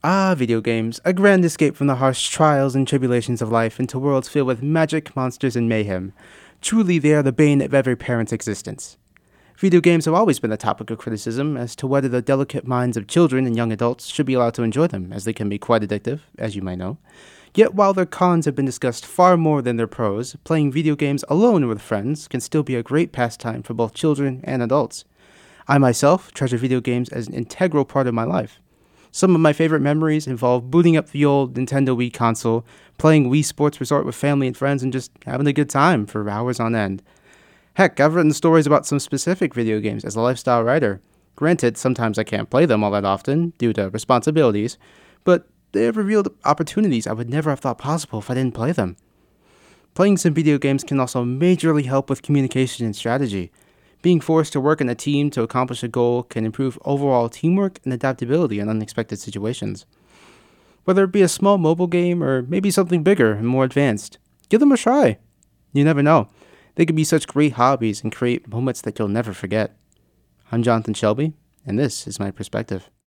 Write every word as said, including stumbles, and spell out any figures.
Ah, video games, a grand escape from the harsh trials and tribulations of life into worlds filled with magic, monsters, and mayhem. Truly, they are the bane of every parent's existence. Video games have always been a topic of criticism as to whether the delicate minds of children and young adults should be allowed to enjoy them, as they can be quite addictive, as you might know. Yet, while their cons have been discussed far more than their pros, playing video games alone or with friends can still be a great pastime for both children and adults. I myself treasure video games as an integral part of my life. Some of my favorite memories involve booting up the old Nintendo Wii console, playing Wii Sports Resort with family and friends, and just having a good time for hours on end. Heck, I've written stories about some specific video games as a lifestyle writer. Granted, sometimes I can't play them all that often due to responsibilities, but they have revealed opportunities I would never have thought possible if I didn't play them. Playing some video games can also majorly help with communication and strategy. Being forced to work in a team to accomplish a goal can improve overall teamwork and adaptability in unexpected situations. Whether it be a small mobile game or maybe something bigger and more advanced, give them a try. You never know. They could be such great hobbies and create moments that you'll never forget. I'm Jonathan Shelby, and this is my perspective.